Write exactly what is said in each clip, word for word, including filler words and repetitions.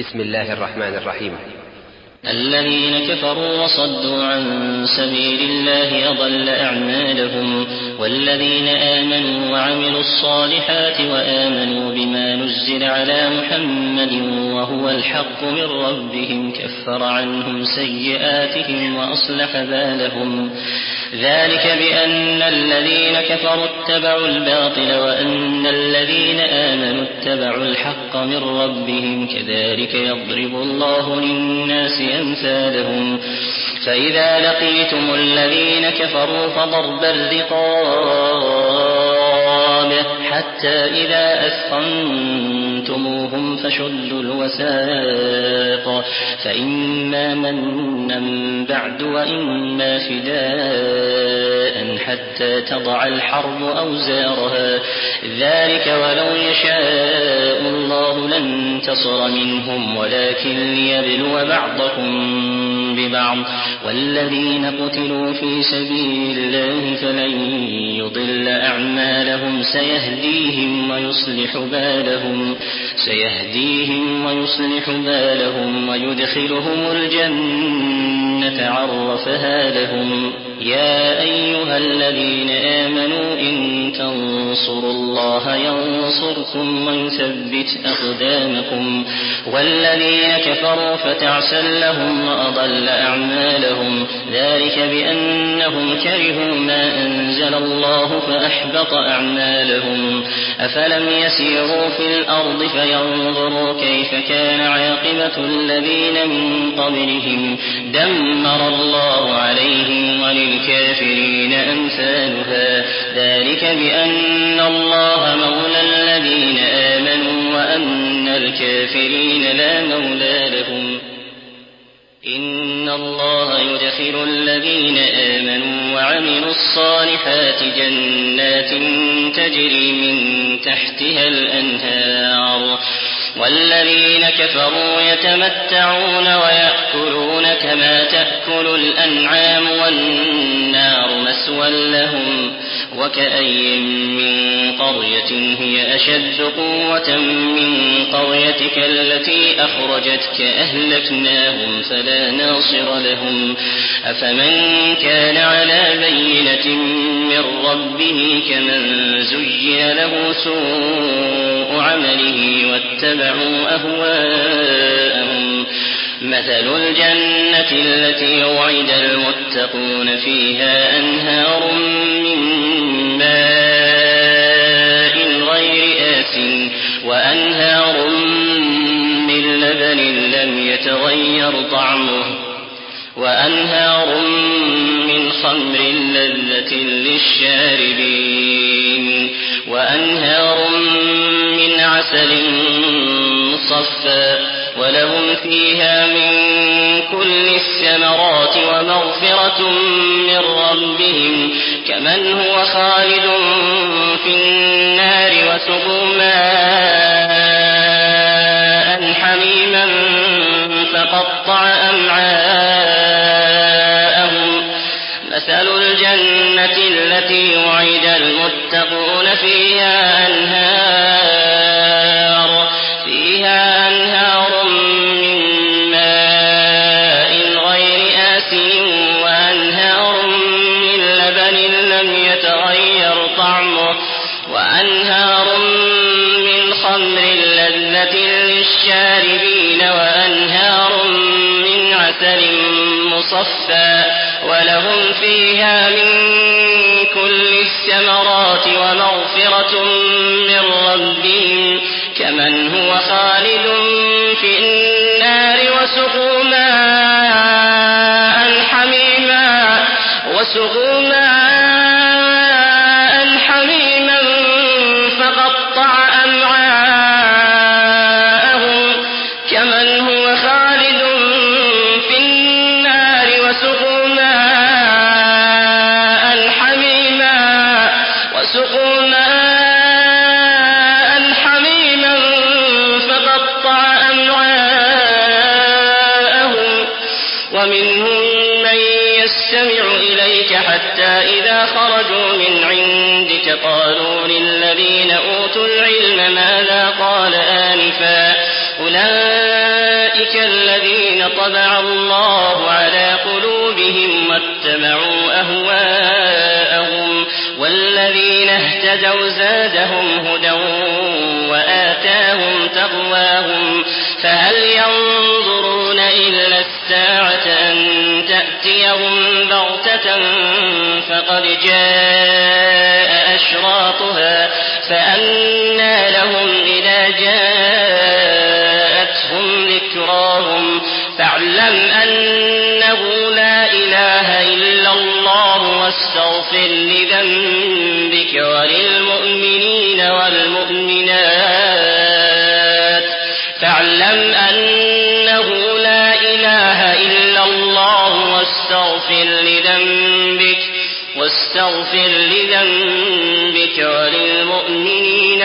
بسم الله الرحمن الرحيم. الذين كفروا وصدوا عن سبيل الله أضل أعمالهم، والذين آمنوا وعملوا الصالحات وآمنوا بما نزل على محمد وهو الحق من ربهم كفر عنهم سيئاتهم وأصلح بالهم. ذلك بأن الذين كفروا اتبعوا الباطل وأن الذين آمنوا اتبعوا الحق من ربهم، كذلك يضرب الله للناس أمثالهم. فإذا لقيتم الذين كفروا فضرب الرقاب حتى إذا أثخنتموهم فشدوا الوثاق، فإما منا بعد وإما فداء حتى تضع الحرب أوزارها، ذلك ولو يشاء الله لانتصر منهم ولكن ليبلو بعضكم ببعض، والذين قتلوا في سبيل الله فلن يضل أعمالهم سيهديهم ويصلح بالهم سيهديهم ويصلح بالهم ويدخلهم الجنة عرفها لهم. يا أيها الذين آمنوا إن تنصروا الله ينصركم ويثبت أقدامكم، والذين كفروا فتعسا لهم وأضل أعمالهم، ذلك بأنهم كرهوا ما أنزل الله فأحبط أعمالهم. أفلم يسيروا في الأرض فينظروا كيف كان عاقبة الذين من قبلهم، دمر الله عليهم وللكافرين أمثالها، ذلك بأن الله مولى الذين آمنوا وأن الكافرين لا مولى لهم. إن الله يدخل الذين آمنوا وعملوا الصالحات جنات تجري من تحتها الأنهار، والذين كفروا يتمتعون ويأكلون كما تأكل الأنعام والنار مثوى لهم. وكأي من قرية هي أشد قوة من قريتك التي أخرجتك أهلكناهم فلا ناصر لهم. أفمن كان على بينة من ربه كمن زين له سوء عمله واتبعوا أهواءهم. مثل الجنة التي وعد المتقون فيها أنهار من ماء غير آسٍ وأنهار من لبن لم يتغير طعمه وأنهار من خمر لذة للشاربين وأنهار من عسل مصفى ولهم فيها من كل الثمرات ومغفرة من ربهم كمن هو خالد في النار وسقوا ماء حميما فقطع أمعاءهم. مثل الجنة التي وعد المتقون فيها أنهار فيها أنهار من ماء غير آسن وأنهار من لبن لم يتغير طعمه وأنهار من خمر لذة للشاربين وأنهار من عسل مصفى ولهم فيها من كل الثمرات ومغفرة من ربهم كمن هو خالد في النار وسقوا ماء حميما وسقوا ماء حميما فقطع أمعاءهم كمن هو خالد في النار وسقوا ماء حميما وسقوا ماء حميما فقطع أمعاءهم. ومنهم من يستمع إليك حتى إذا خرجوا من عندك قالوا للذين أوتوا العلم ماذا قال آنفا أولئك أولئك الذين طبع الله على قلوبهم واتبعوا أهواءهم والذين اهتدوا زادهم هدى وآتاهم تقواهم فهل ينظرون إلا الساعة أن تأتيهم بغتة فقد جاء أشراطها فأنى لهم إذا جاءتهم ذكراهم فاعلم أنه لا إله إلا الله واستغفر لذنبك وللمؤمنين والمؤمنات فاعلم أنه لا إله إلا الله واستغفر لذنبك واستغفر لذنبك وللمؤمنين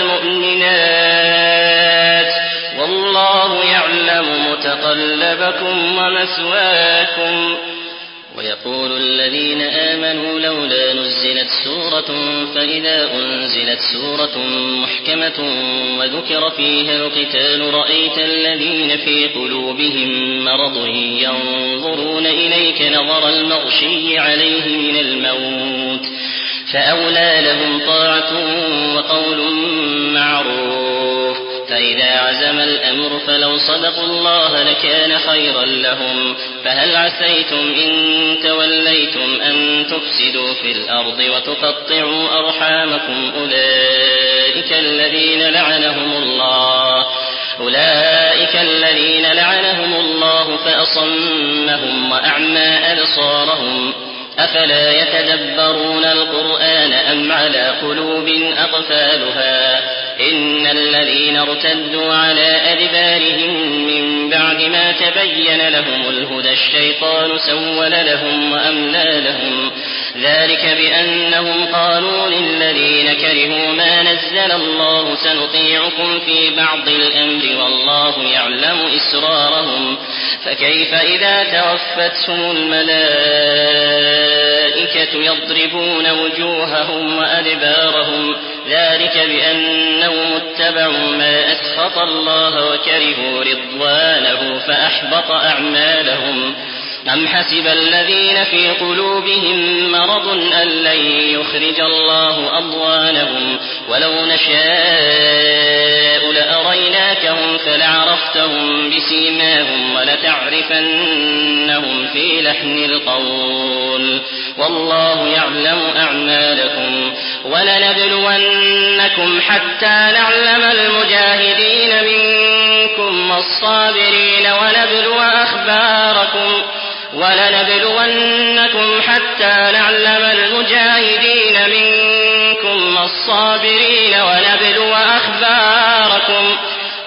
والمؤمنات والله يعلم متقلبكم ومثواكم. ويقول الذين آمنوا لولا نزلت سورة فإذا أنزلت سورة محكمة وذكر فيها القتال رأيت الذين في قلوبهم مرض ينظرون إليك نظر المغشي عليه من الموت فأولى لهم طاعة وقول معروف فإذا عزم الأمر فلو صدقوا الله لكان خيرا لهم فهل عسيتم إن توليتم أن تفسدوا في الأرض وتقطعوا أرحامكم أولئك الذين لعنهم الله أولئك الذين لعنهم الله فأصمهم وأعمى أبصارهم أفلا يتدبرون القرآن أم على قلوب أقفالها إن الذين ارتدوا على أدبارهم من بعد ما تبين لهم الهدى الشيطان سول لهم وأملى لهم ذلك بأنهم قالوا للذين كرهوا ما نزل الله سنطيعكم في بعض الأمر والله يعلم إسرارهم فكيف إذا توفتهم الملائكة يضربون وجوههم وأدبارهم ذلك بأنهم اتبعوا ما أسخط الله وكرهوا رضوانه فأحبط أعمالهم أم حسب الذين في قلوبهم مرض أن لن يخرج الله أضغانهم ولو نشاء لأريناكهم فلعرفتهم بسيماهم ولتعرفنهم في لحن القول والله يعلم أعمالكم ولنبلونكم حتى نعلم المجاهدين منكم والصابرين ونبلو أخباركم ولنبلونكم حتى نعلم المجاهدين منكم والصابرين ونبلو أخباركم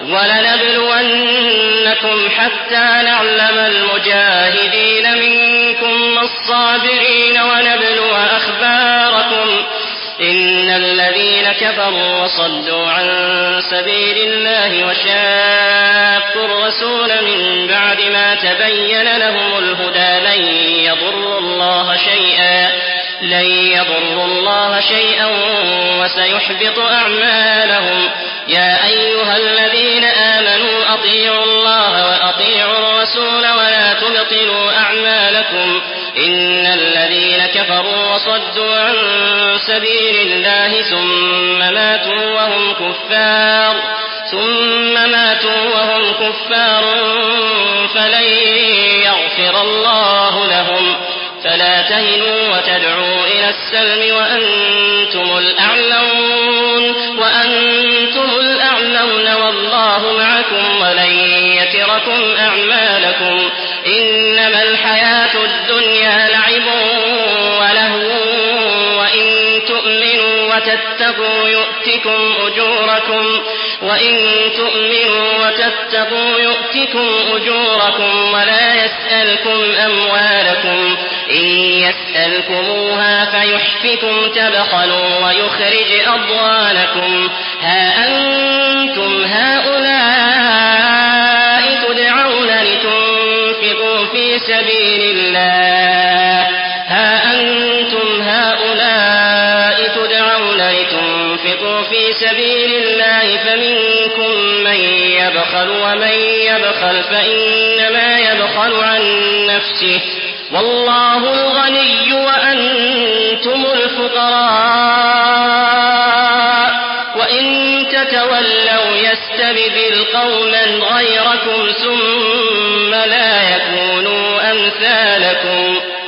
ولنبلونكم حتى نعلم المجاهدين منكم والصابرين ونبلو أخباركم إن الذين كفروا وصدوا عن سبيل الله وشاقوا الرسول من بعد ما تبين لهم الهدى لن يضروا الله شيئا لن يضروا الله شيئا وسيحبط أعمالهم يا أيها الذين آمنوا أطيعوا الله وأطيعوا الرسول ولا تبطلوا أعمالكم إن الذين كفروا وصدوا عن سبيل الله ثم ماتوا وهم كفار ثم ماتوا وهم كفار فلن يغفر الله لهم فلا تهنوا وتدعوا إلى السلم وأنتم الأعلون وأنتم الأعلون والله معكم ولن يتركم أعمالكم إنما الحياة الدنيا لعب ولهو وإن تؤمنوا وتتقوا يؤتكم أجوركم وإن تؤمنوا وتتقوا يؤتكم أجوركم ولا يسألكم أموالكم إن يسألكموها فيحفكم تبخلوا ويخرج أضغانكم ها أنتم هؤلاء تدعون لتنفقوا في سبيل الله ها أنتم هؤلاء تدعون لتنفقوا في سبيل الله فمنكم من يبخل ومن يبخل فإنما يبخل عن نفسه والله الغني وأنتم الفقراء وإن تتولوا يستبدل قوما غيركم ثم لا يكونوا أمثالكم